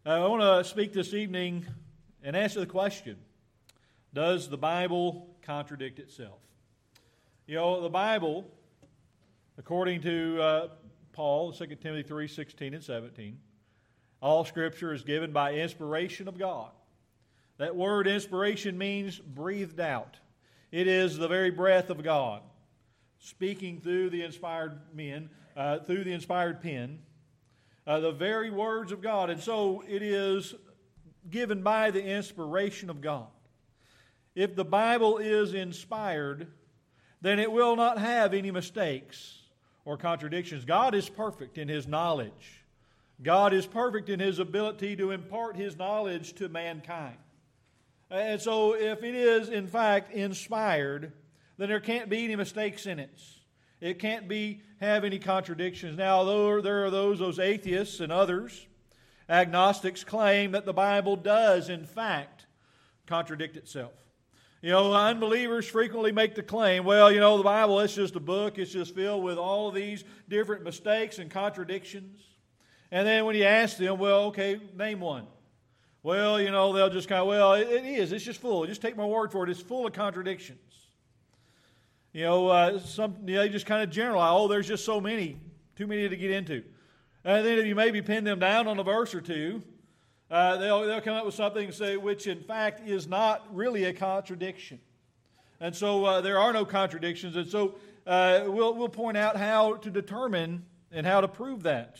I want to speak this evening and answer the question, does the Bible contradict itself? You know, the Bible, according to Paul, 2 Timothy 3:16 and 17, all Scripture is given by inspiration of God. That word inspiration means breathed out. It is the very breath of God, speaking through the inspired men, through the inspired pen, the very words of God. And so it is given by the inspiration of God. If the Bible is inspired, then it will not have any mistakes or contradictions. God is perfect in His knowledge. God is perfect in His ability to impart His knowledge to mankind. And so if it is, in fact, inspired, then there can't be any mistakes in it. It can't have any contradictions. Now, though there are those atheists and others, agnostics, claim that the Bible does, in fact, contradict itself. You know, unbelievers frequently make the claim, well, you know, the Bible, it's just a book. It's just filled with all of these different mistakes and contradictions. And then when you ask them, well, okay, name one. Well, you know, they'll just kind of, well, it is. It's just full. Just take my word for it. It's full of contradictions. You know, they just kind of generalize, oh, there's just so many, too many to get into. And then if you maybe pin them down on a verse or two, they'll come up with something and say, which in fact is not really a contradiction. And so there are no contradictions. And so we'll point out how to determine and how to prove that.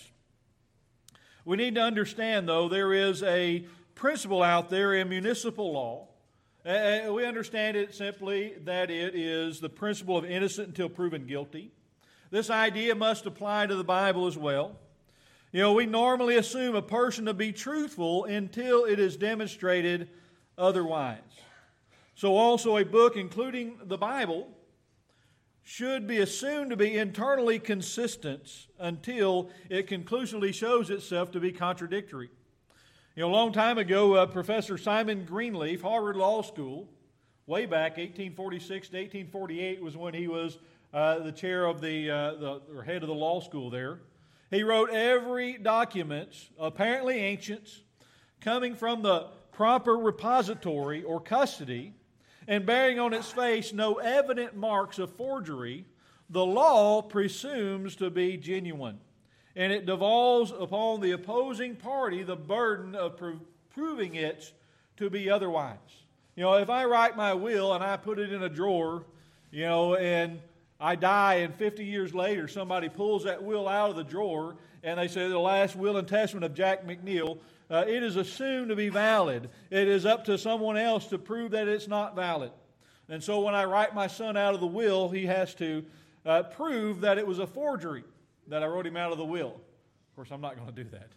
We need to understand, though, there is a principle out there in municipal law. We understand it simply that it is the principle of innocent until proven guilty. This idea must apply to the Bible as well. You know, we normally assume a person to be truthful until it is demonstrated otherwise. So also a book, including the Bible, should be assumed to be internally consistent until it conclusively shows itself to be contradictory. You know, a long time ago, Professor Simon Greenleaf, Harvard Law School, way back 1846 to 1848 was when he was the chair of or head of the law school there. He wrote every document, apparently ancient, coming from the proper repository or custody, and bearing on its face no evident marks of forgery, the law presumes to be genuine. And it devolves upon the opposing party the burden of proving it to be otherwise. You know, if I write my will and I put it in a drawer, you know, and I die and 50 years later somebody pulls that will out of the drawer and they say the last will and testament of Jack McNeil, it is assumed to be valid. It is up to someone else to prove that it's not valid. And so when I write my son out of the will, he has to prove that it was a forgery, that I wrote him out of the will. Of course, I'm not going to do that.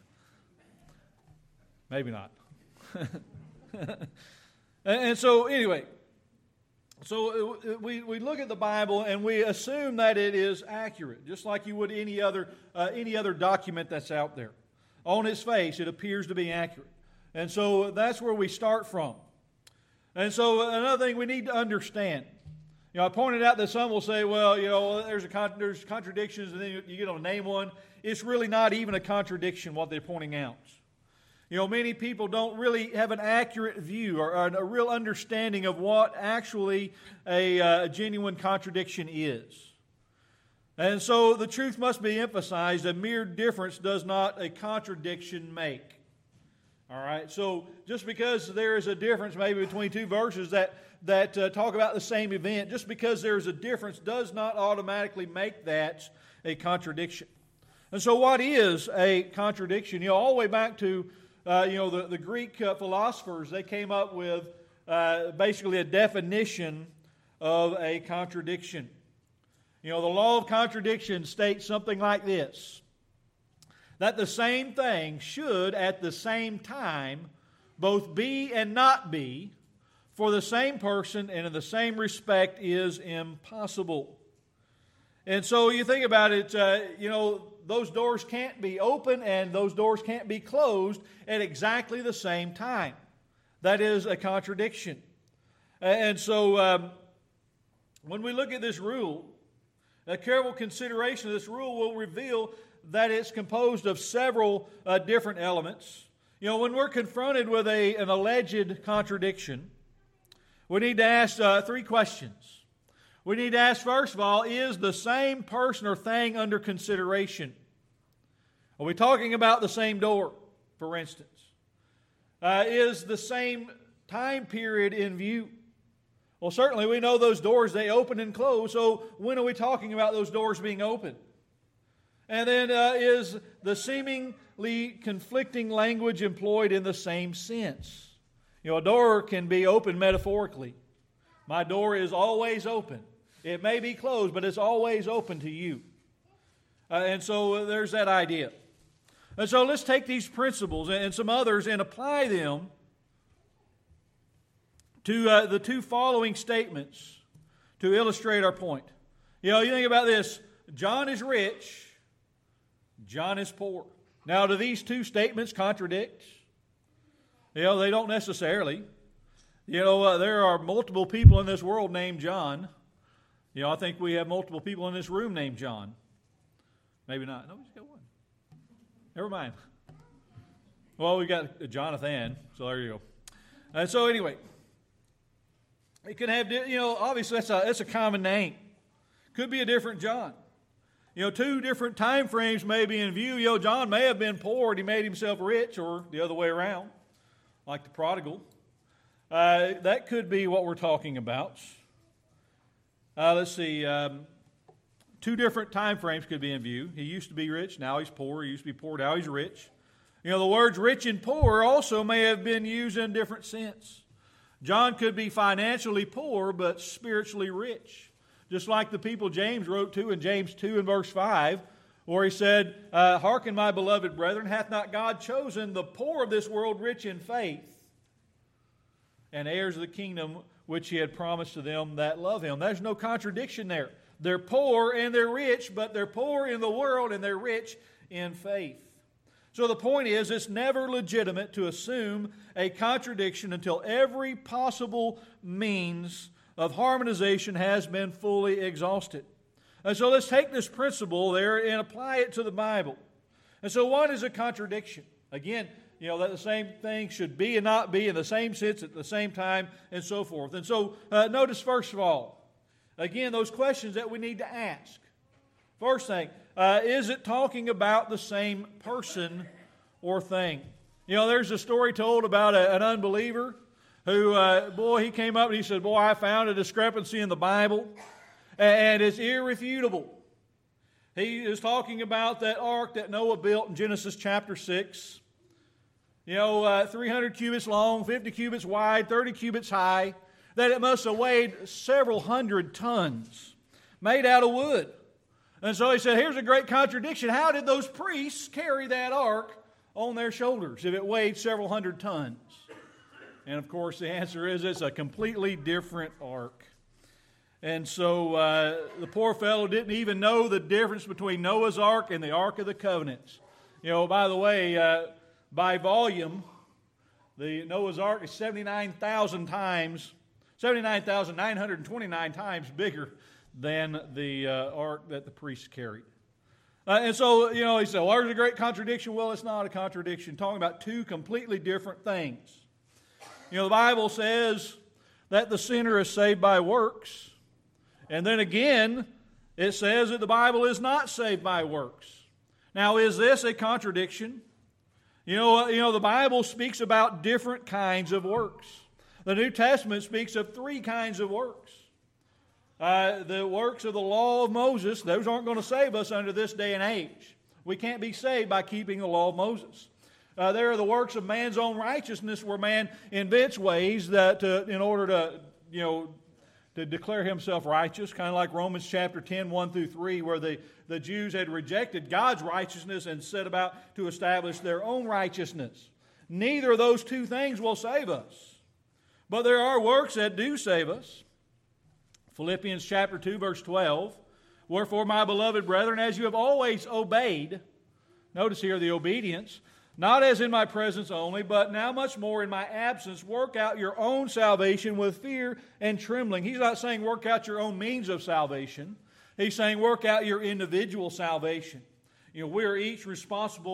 Maybe not. And so, anyway, so we look at the Bible and we assume that it is accurate, just like you would any other document that's out there. On its face, it appears to be accurate. And so that's where we start from. And so another thing we need to understand. You know, I pointed out that some will say, well, you know, there's contradictions, and then you get to name one. It's really not even a contradiction what they're pointing out. You know, many people don't really have an accurate view or a real understanding of what actually a genuine contradiction is. And so the truth must be emphasized. A mere difference does not a contradiction make. All right, so just because there is a difference maybe between two verses that talk about the same event, just because there is a difference does not automatically make that a contradiction. And so what is a contradiction? You know, all the way back to, the Greek philosophers, they came up with basically a definition of a contradiction. You know, the law of contradiction states something like this: that the same thing should at the same time both be and not be for the same person and in the same respect is impossible. And so you think about it, those doors can't be open and those doors can't be closed at exactly the same time. That is a contradiction. And so when we look at this rule, a careful consideration of this rule will reveal that it's composed of several different elements. When we're confronted with an alleged contradiction, we need to ask 3 questions. We need to ask, first of all, is the same person or thing under consideration? Are we talking about the same door, for instance? Is the same time period in view? Well, certainly we know those doors, they open and close, so when are we talking about those doors being open? And then is the seemingly conflicting language employed in the same sense? A door can be open metaphorically. My door is always open. It may be closed, but it's always open to you. And so there's that idea. And so let's take these principles and some others and apply them to the 2 following statements to illustrate our point. You think about this. John is rich. John is poor. Now, do these 2 statements contradict? They don't necessarily. There are multiple people in this world named John. I think we have multiple people in this room named John. Maybe not. No, we just got one. Never mind. Well, we got Jonathan, so there you go. And so anyway, it can have, obviously that's a common name. Could be a different John. 2 different time frames may be in view. John may have been poor and he made himself rich, or the other way around, like the prodigal. That could be what we're talking about. Let's see. 2 different time frames could be in view. He used to be rich, now he's poor. He used to be poor, now he's rich. The words rich and poor also may have been used in a different sense. John could be financially poor, but spiritually rich. Just like the people James wrote to in James 2 and verse 5, where he said, Hearken, my beloved brethren, hath not God chosen the poor of this world rich in faith, and heirs of the kingdom which he had promised to them that love him? There's no contradiction there. They're poor and they're rich, but they're poor in the world and they're rich in faith. So the point is, it's never legitimate to assume a contradiction until every possible means of harmonization has been fully exhausted. And so let's take this principle there and apply it to the Bible. And so what is a contradiction? Again, that the same thing should be and not be in the same sense at the same time and so forth. And so notice first of all, again, those questions that we need to ask. First thing, is it talking about the same person or thing? There's a story told about an unbeliever who, he came up and he said, I found a discrepancy in the Bible, and it's irrefutable. He is talking about that ark that Noah built in Genesis chapter 6. 300 cubits long, 50 cubits wide, 30 cubits high, that it must have weighed several hundred tons, made out of wood. And so he said, here's a great contradiction. How did those priests carry that ark on their shoulders if it weighed several hundred tons? And of course the answer is it's a completely different ark. And so the poor fellow didn't even know the difference between Noah's ark and the Ark of the Covenants. By the way, by volume, the Noah's ark is 79,929 times bigger than the ark that the priests carried. And so, he said, well, there's a great contradiction. Well, it's not a contradiction. Talking about 2 completely different things. The Bible says that the sinner is saved by works. And then again, it says that the Bible is not saved by works. Now, is this a contradiction? The Bible speaks about different kinds of works. The New Testament speaks of 3 kinds of works. The works of the law of Moses, those aren't going to save us under this day and age. We can't be saved by keeping the law of Moses. There are the works of man's own righteousness, where man invents ways that in order to declare himself righteous, kind of like Romans chapter 10, 1 through 3, where the Jews had rejected God's righteousness and set about to establish their own righteousness. Neither of those 2 things will save us. But there are works that do save us. Philippians chapter 2, verse 12, wherefore, my beloved brethren, as you have always obeyed, notice here the obedience, not as in my presence only, but now much more in my absence, work out your own salvation with fear and trembling. He's not saying work out your own means of salvation. He's saying work out your individual salvation. We are each responsible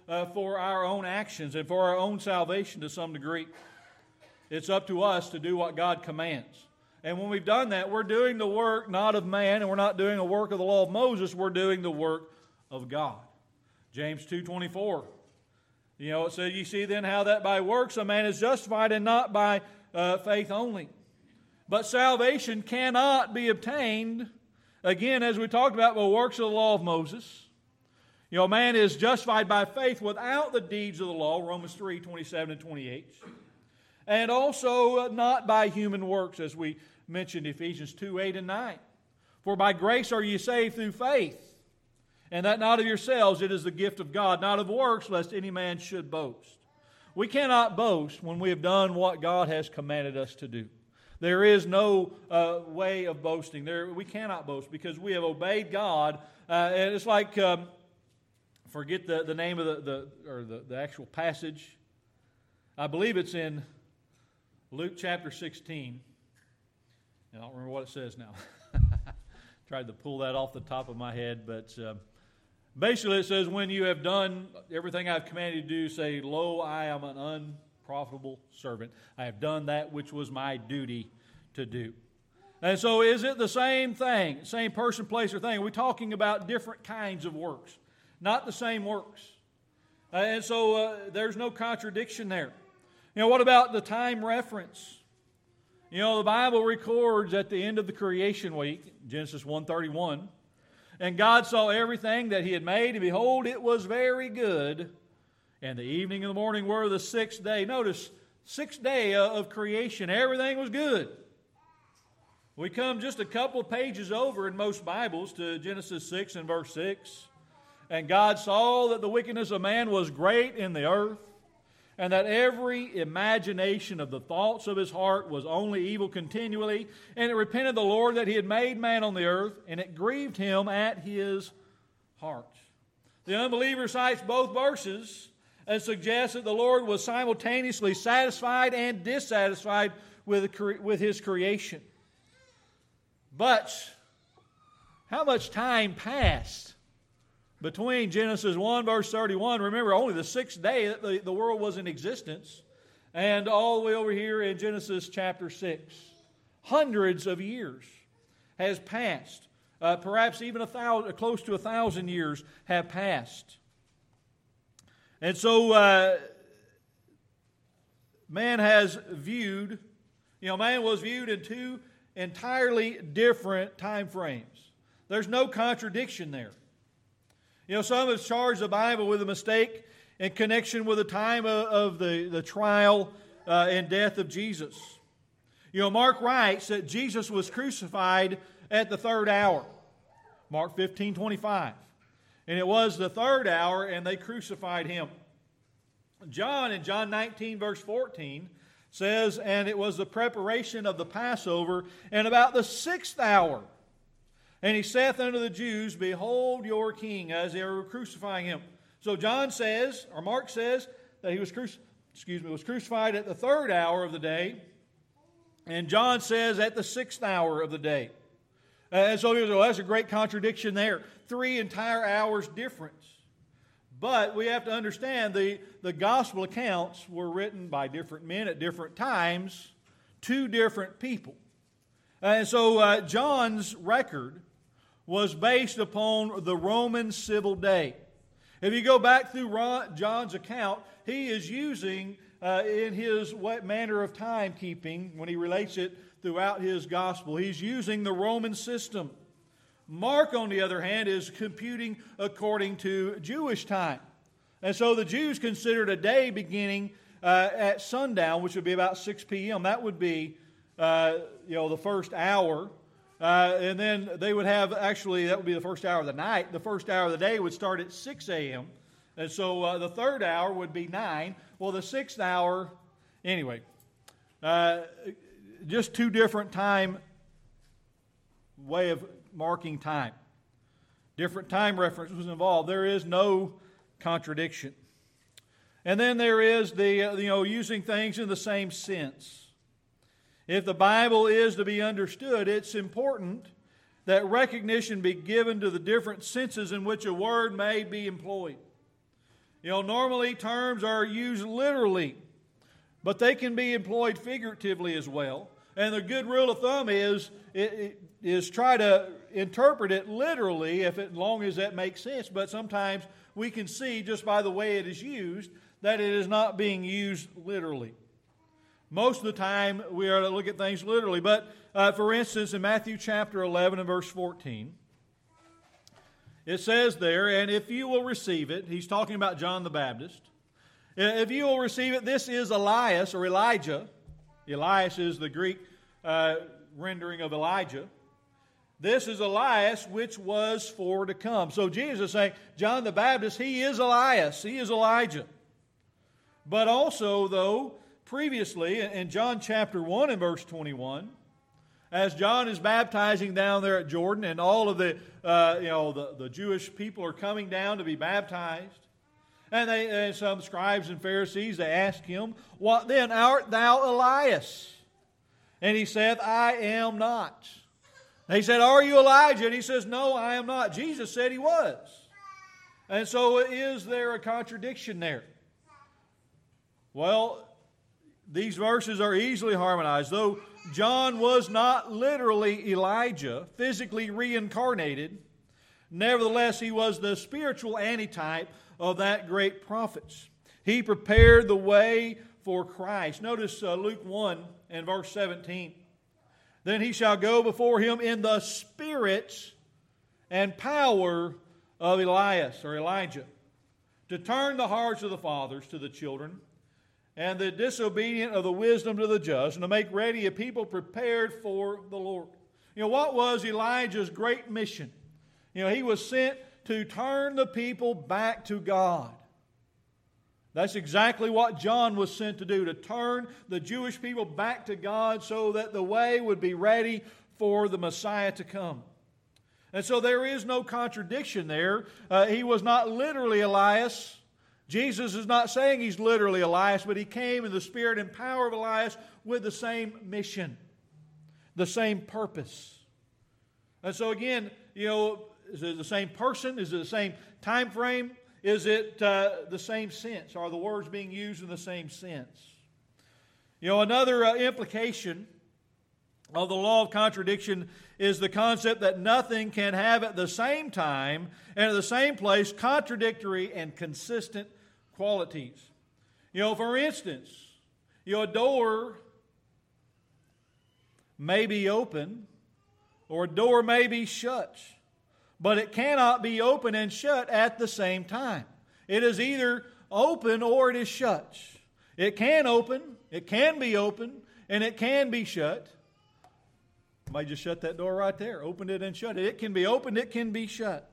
for our own actions and for our own salvation to some degree. It's up to us to do what God commands. And when we've done that, we're doing the work not of man, and we're not doing a work of the law of Moses, we're doing the work of God. James 2:24. It says, "You see then how that by works a man is justified, and not by faith only. But salvation cannot be obtained," again, as we talked about, by works of the law of Moses. Man is justified by faith without the deeds of the law, Romans 3:27 and 28. And also not by human works, as we mentioned, Ephesians 2:8 and 9. "For by grace are ye saved through faith, and that not of yourselves, it is the gift of God, not of works, lest any man should boast." We cannot boast when we have done what God has commanded us to do. There is no way of boasting. We cannot boast because we have obeyed God. And it's like, forget the name of the actual passage. I believe it's in Luke chapter 16. I don't remember what it says now. Tried to pull that off the top of my head, but basically it says, "When you have done everything I've commanded you to do, say, Lo, I am an unprofitable servant. I have done that which was my duty to do." And so is it the same thing, same person, place, or thing? We're talking about different kinds of works, not the same works. And so there's no contradiction there. What about the time reference? The Bible records at the end of the creation week, Genesis 1:31, "And God saw everything that He had made, and behold, it was very good. And the evening and the morning were the sixth day." Notice, sixth day of creation, everything was good. We come just a couple of pages over in most Bibles to Genesis 6 and verse 6. "And God saw that the wickedness of man was great in the earth, and that every imagination of the thoughts of his heart was only evil continually. And it repented the Lord that He had made man on the earth, and it grieved Him at his heart." The unbeliever cites both verses and suggests that the Lord was simultaneously satisfied and dissatisfied with His creation. But how much time passed between Genesis 1, verse 31, remember, only the sixth day that the world was in existence, and all the way over here in Genesis chapter 6. Hundreds of years has passed. Perhaps even close to 1,000 years have passed. And so man was viewed in two entirely different time frames. There's no contradiction there. Some have charged the Bible with a mistake in connection with the time of the trial and death of Jesus. Mark writes that Jesus was crucified at the third hour. Mark 15:25. "And it was the third hour, and they crucified Him." John, in John 19, verse 14, says, "And it was the preparation of the Passover, and about the sixth hour. And He saith unto the Jews, Behold your King," as they were crucifying Him. So Mark says that He was crucified at the third hour of the day, and John says at the sixth hour of the day. And so that's a great contradiction there. 3 entire hours difference. But we have to understand the gospel accounts were written by different men at different times to different people. And so John's record was based upon the Roman civil day. If you go back through John's account, he is using, in his manner of timekeeping, when he relates it throughout his gospel, he's using the Roman system. Mark, on the other hand, is computing according to Jewish time. And so the Jews considered a day beginning at sundown, which would be about 6 p.m. That would be the first hour. And then they would have, that would be the first hour of the night. The first hour of the day would start at 6 a.m. And so the third hour would be 9. Well, the sixth hour, anyway, just two different way of marking time. Different time reference was involved. There is no contradiction. And then there is the, using things in the same sense. If the Bible is to be understood, it's important that recognition be given to the different senses in which a word may be employed. Normally terms are used literally, but they can be employed figuratively as well. And the good rule of thumb is try to interpret it literally, as long as that makes sense. But sometimes we can see just by the way it is used that it is not being used literally. Most of the time we are to look at things literally. But for instance, in Matthew chapter 11 and verse 14, it says there, and if you will receive it, he's talking about John the Baptist. If you will receive it, this is Elias or Elijah. Elias is the Greek rendering of Elijah. This is Elias, which was for to come. So Jesus is saying, John the Baptist, he is Elias, he is Elijah. But also, though, previously, in John chapter 1 and verse 21, as John is baptizing down there at Jordan, and all of the Jewish people are coming down to be baptized, and some scribes and Pharisees, they ask him, "What then, art thou Elias?" And he said, "I am not." They said, "Are you Elijah?" And he says, "No, I am not." Jesus said he was. And so is there a contradiction there? Well, these verses are easily harmonized. Though John was not literally Elijah, physically reincarnated, nevertheless he was the spiritual antitype of that great prophet. He prepared the way for Christ. Notice Luke 1 and verse 17. Then he shall go before him in the spirit and power of Elias or Elijah, to turn the hearts of the fathers to the children, and the disobedient of the wisdom to the just, and to make ready a people prepared for the Lord. What was Elijah's great mission? He was sent to turn the people back to God. That's exactly what John was sent to do, to turn the Jewish people back to God so that the way would be ready for the Messiah to come. And so there is no contradiction there. He was not literally Elias. Jesus is not saying he's literally Elias, but he came in the spirit and power of Elias with the same mission, the same purpose. And so again, is it the same person? Is it the same time frame? Is it the same sense? Are the words being used in the same sense? Another implication of the law of contradiction is the concept that nothing can have at the same time and at the same place contradictory and consistent qualities. For instance, a door may be open or a door may be shut, but it cannot be open and shut at the same time. It is either open or it is shut. It can open, it can be open, and it can be shut. Somebody just shut that door right there. Opened it and shut it. It can be opened, it can be shut.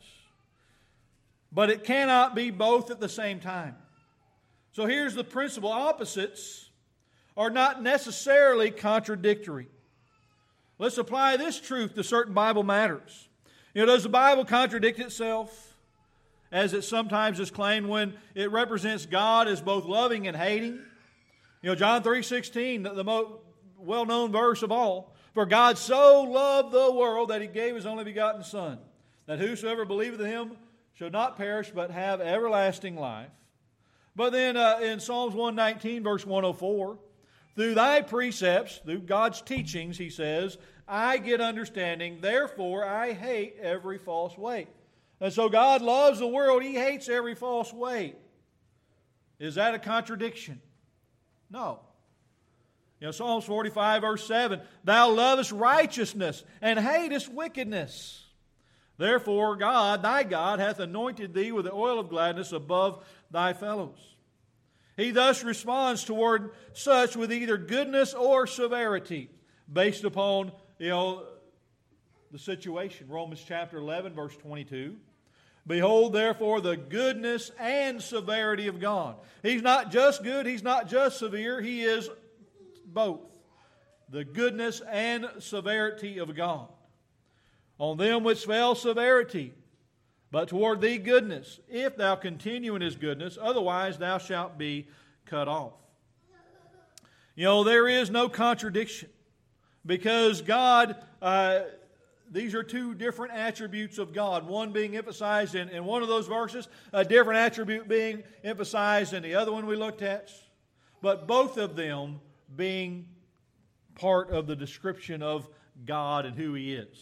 But it cannot be both at the same time. So here's the principle. Opposites are not necessarily contradictory. Let's apply this truth to certain Bible matters. Does the Bible contradict itself, as it sometimes is claimed when it represents God as both loving and hating? John 3:16, the most well-known verse of all. For God so loved the world that He gave His only begotten Son, that whosoever believeth in Him shall not perish but have everlasting life. But then in Psalms 119, verse 104, through thy precepts, through God's teachings, he says, I get understanding, therefore I hate every false way. And so God loves the world, He hates every false way. Is that a contradiction? No. Psalms 45, verse 7, thou lovest righteousness and hatest wickedness. Therefore God, thy God, hath anointed thee with the oil of gladness above thy fellows. He thus responds toward such with either goodness or severity, based upon, the situation. Romans chapter 11, verse 22. Behold, therefore, the goodness and severity of God. He's not just good, He's not just severe, He is both. The goodness and severity of God. On them which fell severity, but toward thee goodness, if thou continue in His goodness, otherwise thou shalt be cut off. There is no contradiction, because God these are two different attributes of God, one being emphasized in one of those verses, a different attribute being emphasized in the other one we looked at, but both of them being part of the description of God and who He is.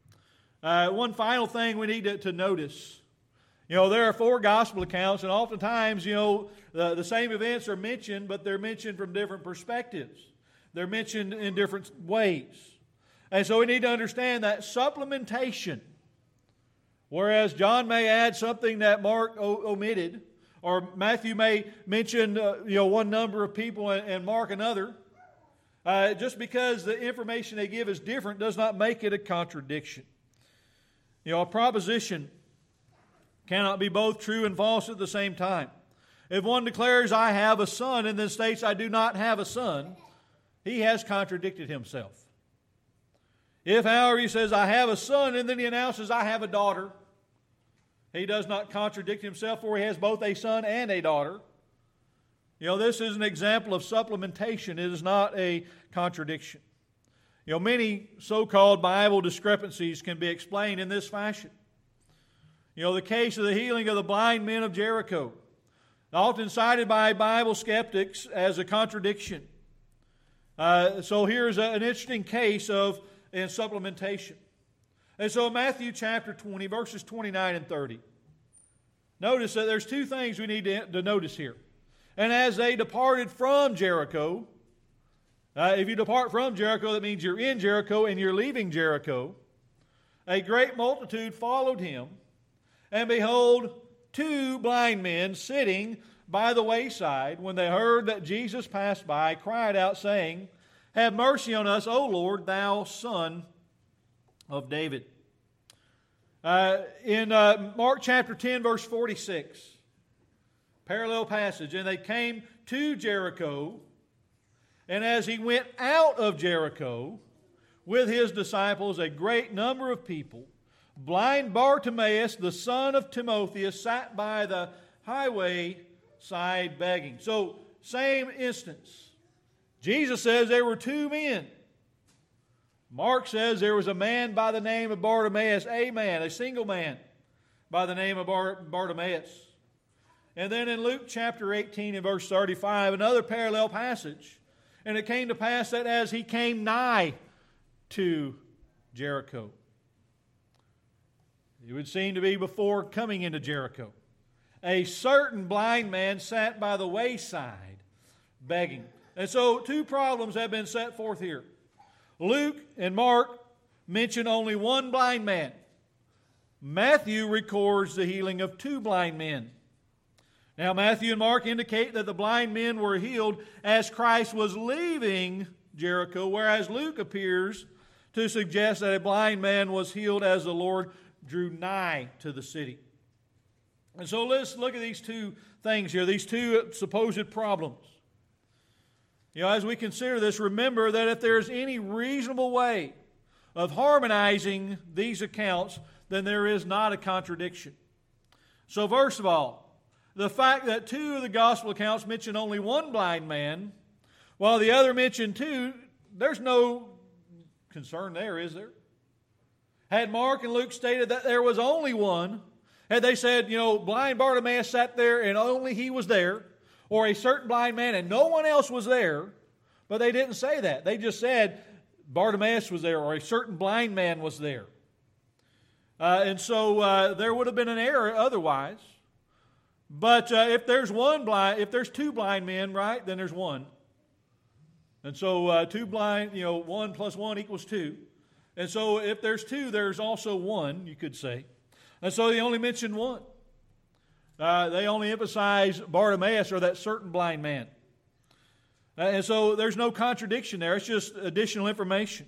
One final thing we need to notice. There are 4 gospel accounts, and oftentimes, the same events are mentioned, but they're mentioned from different perspectives. They're mentioned in different ways. And so we need to understand that supplementation, whereas John may add something that Mark omitted, or Matthew may mention one number of people and Mark another, just because the information they give is different does not make it a contradiction. A proposition cannot be both true and false at the same time. If one declares, I have a son, and then states, I do not have a son, he has contradicted himself. If, however, he says, I have a son, and then he announces, I have a daughter, he does not contradict himself, for he has both a son and a daughter. This is an example of supplementation. It is not a contradiction. Many so-called Bible discrepancies can be explained in this fashion. The case of the healing of the blind men of Jericho, often cited by Bible skeptics as a contradiction. So here's an interesting case in supplementation. And so Matthew chapter 20, verses 29 and 30. Notice that there's 2 things we need to notice here. And as they departed from Jericho, if you depart from Jericho, that means you're in Jericho and you're leaving Jericho, a great multitude followed him, and behold, 2 blind men sitting by the wayside, when they heard that Jesus passed by, cried out, saying, Have mercy on us, O Lord, thou Son of David. In Mark chapter 10, verse 46, parallel passage, and they came to Jericho, and as he went out of Jericho with his disciples, a great number of people, blind Bartimaeus, the son of Timotheus, sat by the highway side begging. So, same instance. Jesus says there were 2 men. Mark says there was a man by the name of Bartimaeus, a single man by the name of Bartimaeus. And then in Luke chapter 18 and verse 35, another parallel passage. And it came to pass that as he came nigh to Jericho, it would seem to be before coming into Jericho, a certain blind man sat by the wayside begging. And so 2 problems have been set forth here. Luke and Mark mention only one blind man. Matthew records the healing of 2 blind men. Now, Matthew and Mark indicate that the blind men were healed as Christ was leaving Jericho, whereas Luke appears to suggest that a blind man was healed as the Lord drew nigh to the city. And so let's look at these 2 things here, these 2 supposed problems. As we consider this, remember that if there's any reasonable way of harmonizing these accounts, then there is not a contradiction. So first of all, the fact that 2 of the gospel accounts mention only one blind man, while the other mention 2, there's no concern there, is there? Had Mark and Luke stated that there was only one, had they said, blind Bartimaeus sat there and only he was there, or a certain blind man and no one else was there, but they didn't say that. They just said Bartimaeus was there or a certain blind man was there. And so there would have been an error otherwise. But if there's 2 blind men, right, then there's 1. And so 2 blind, 1 plus 1 equals 2. And so if there's 2, there's also 1, you could say. And so they only mentioned 1. They only emphasize Bartimaeus or that certain blind man. And so there's no contradiction there. It's just additional information.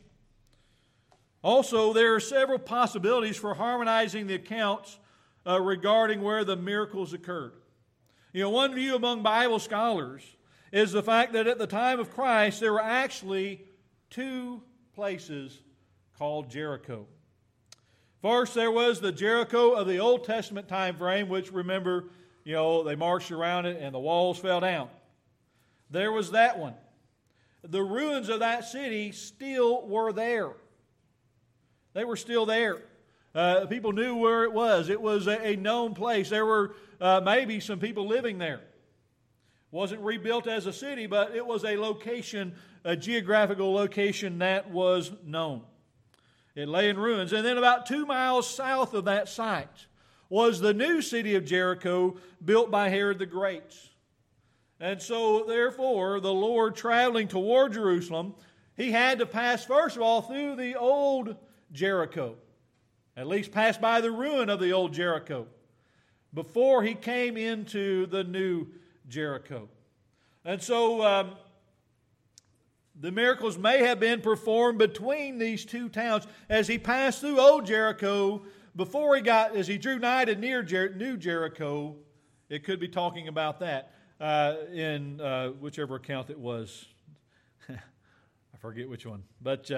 Also, there are several possibilities for harmonizing the accounts regarding where the miracles occurred. One view among Bible scholars is the fact that at the time of Christ, there were actually 2 places called Jericho. First, there was the Jericho of the Old Testament time frame, which, remember, they marched around it and the walls fell down. There was that one. The ruins of that city still were there. They were still there. People knew where it was. It was a known place. There were maybe some people living there. It wasn't rebuilt as a city, but it was a location, a geographical location that was known. It lay in ruins. And then about 2 miles south of that site was the new city of Jericho, built by Herod the Great. And so, therefore, the Lord, traveling toward Jerusalem, He had to pass, first of all, through the old Jericho. At least pass by the ruin of the old Jericho before He came into the new Jericho. And so the miracles may have been performed between these two towns as He passed through old Jericho before as He drew nigh to near new Jericho. It could be talking about that in whichever account it was. I forget which one. But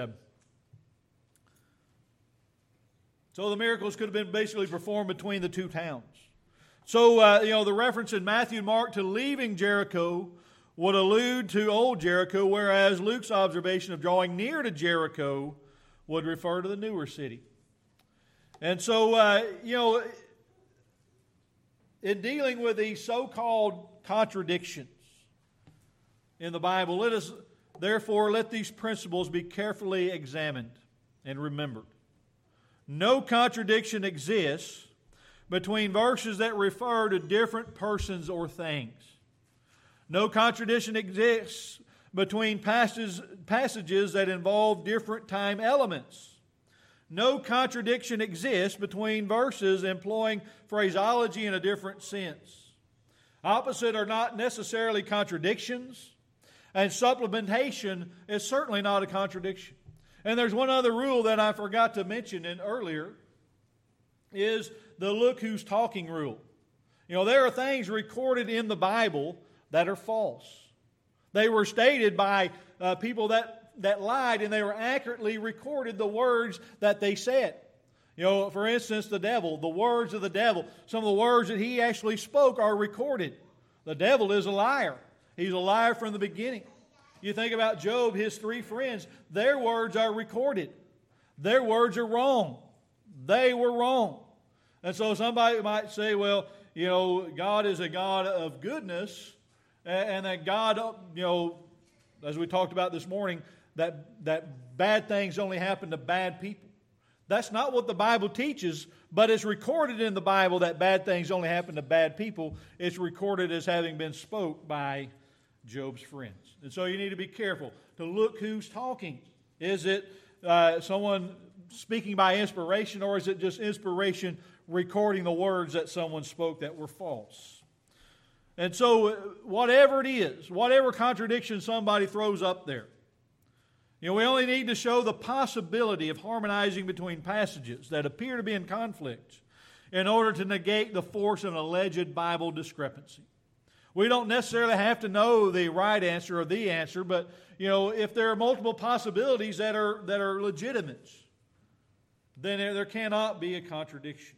so the miracles could have been basically performed between the two towns. So, the reference in Matthew and Mark to leaving Jericho would allude to old Jericho, whereas Luke's observation of drawing near to Jericho would refer to the newer city. And so, in dealing with these so-called contradictions in the Bible, let these principles be carefully examined and remembered. No contradiction exists between verses that refer to different persons or things. No contradiction exists between passages that involve different time elements. No contradiction exists between verses employing phraseology in a different sense. Opposite are not necessarily contradictions, and supplementation is certainly not a contradiction. And there's one other rule that I forgot to mention earlier, is the look who's talking rule. There are things recorded in the Bible that are false. They were stated by people that lied, and they were accurately recorded the words that they said. For instance, the devil, the words of the devil, some of the words that he actually spoke are recorded. The devil is a liar. He's a liar from the beginning. You think about Job, his 3 friends, their words are recorded. Their words are wrong. They were wrong. And so somebody might say, well, God is a God of goodness, and that God, as we talked about this morning, that bad things only happen to bad people. That's not what the Bible teaches, but it's recorded in the Bible that bad things only happen to bad people. It's recorded as having been spoke by Job's friends. And so you need to be careful to look who's talking. Is it someone speaking by inspiration, or is it just inspiration recording the words that someone spoke that were false? And so whatever it is, whatever contradiction somebody throws up there, we only need to show the possibility of harmonizing between passages that appear to be in conflict in order to negate the force of an alleged Bible discrepancy. We don't necessarily have to know the right answer or the answer, but if there are multiple possibilities that are legitimate, then there cannot be a contradiction.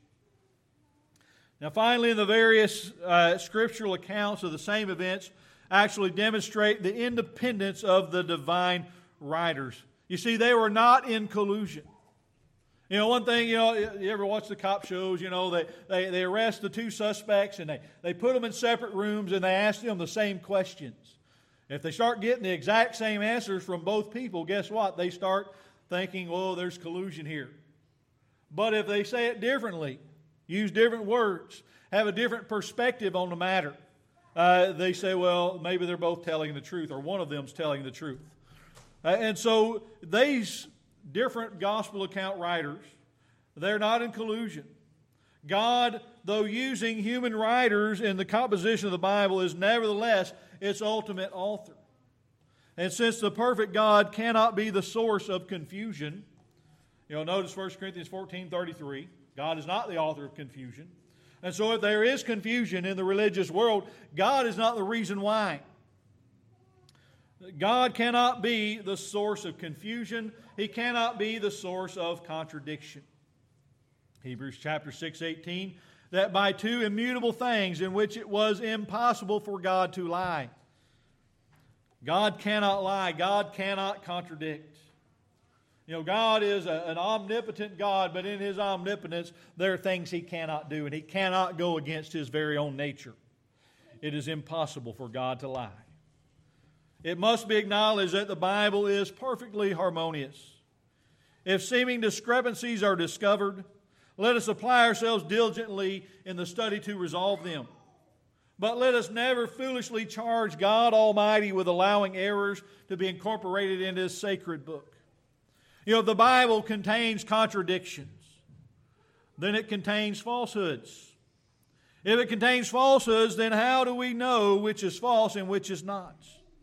Now, finally, the various scriptural accounts of the same events actually demonstrate the independence of the divine writers. You see, they were not in collusion. One thing, you ever watch the cop shows, they arrest the 2 suspects and they put them in separate rooms and they ask them the same questions. If they start getting the exact same answers from both people, guess what? They start thinking, well, there's collusion here. But if they say it differently, use different words, have a different perspective on the matter, they say, well, maybe they're both telling the truth, or one of them's telling the truth. And so these different gospel account writers, they're not in collusion. God, though using human writers in the composition of the Bible, is nevertheless its ultimate author. And since the perfect God cannot be the source of confusion, notice 1 Corinthians 14:33, God is not the author of confusion. And so if there is confusion in the religious world, God is not the reason why. God cannot be the source of confusion. He cannot be the source of contradiction. Hebrews chapter 6:18, that by 2 immutable things in which it was impossible for God to lie. God cannot lie. God cannot contradict. You know, God is an omnipotent God, but in His omnipotence, there are things He cannot do, and He cannot go against His very own nature. It is impossible for God to lie. It must be acknowledged that the Bible is perfectly harmonious. If seeming discrepancies are discovered, let us apply ourselves diligently in the study to resolve them. But let us never foolishly charge God Almighty with allowing errors to be incorporated into His sacred book. You know, if the Bible contains contradictions, then it contains falsehoods. If it contains falsehoods, then how do we know which is false and which is not?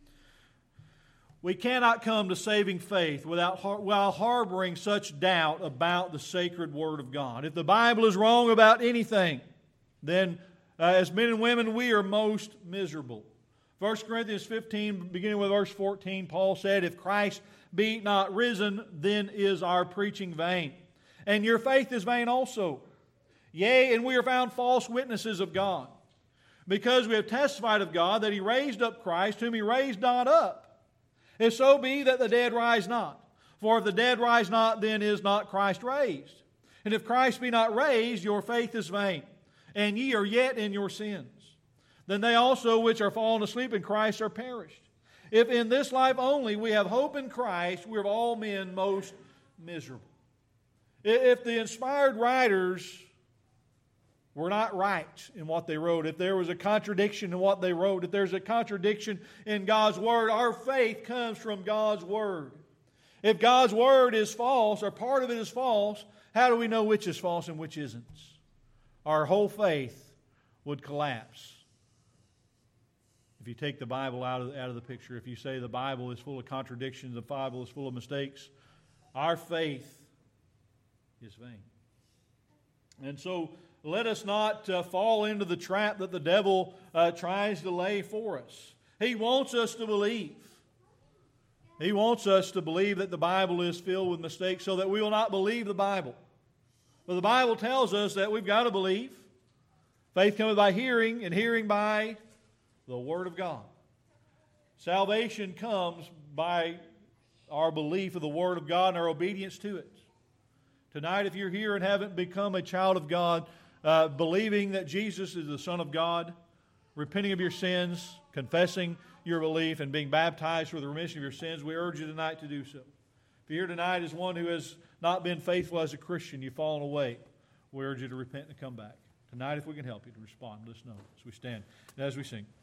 We cannot come to saving faith while harboring such doubt about the sacred Word of God. If the Bible is wrong about anything, then as men and women, we are most miserable. 1 Corinthians 15, beginning with verse 14, Paul said, "If Christ be not risen, then is our preaching vain, and your faith is vain also. Yea, and we are found false witnesses of God, because we have testified of God that He raised up Christ, whom He raised not up. If so be that the dead rise not. For if the dead rise not, then is not Christ raised. And if Christ be not raised, your faith is vain, and ye are yet in your sins. Then they also which are fallen asleep in Christ are perished. If in this life only we have hope in Christ, we are of all men most miserable." If the inspired writers were not right in what they wrote, if there was a contradiction in what they wrote, if there's a contradiction in God's Word, our faith comes from God's Word. If God's Word is false, or part of it is false, how do we know which is false and which isn't? Our whole faith would collapse. If you take the Bible out of the picture, if you say the Bible is full of contradictions, the Bible is full of mistakes, our faith is vain. And so let us not fall into the trap that the devil tries to lay for us. He wants us to believe. He wants us to believe that the Bible is filled with mistakes so that we will not believe the Bible. But the Bible tells us that we've got to believe. Faith cometh by hearing, and hearing by the Word of God. Salvation comes by our belief of the Word of God and our obedience to it. Tonight, if you're here and haven't become a child of God, believing that Jesus is the Son of God, repenting of your sins, confessing your belief, and being baptized for the remission of your sins, we urge you tonight to do so. If you're here tonight as one who has not been faithful as a Christian, you've fallen away, we urge you to repent and come back. Tonight, if we can help you to respond, let us know as we stand and as we sing.